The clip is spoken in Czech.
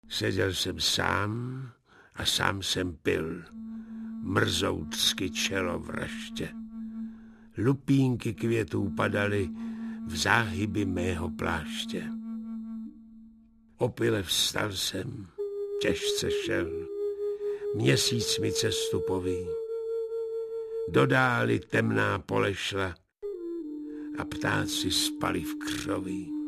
Seděl jsem sám a sám jsem pil, mrzoucky čelo v raště. Lupínky květů padaly v záhyby mého pláště. Opile vstal jsem, těžce šel, měsíc mi cestu poví. Do dály temná pole šla a ptáci spali v křoví.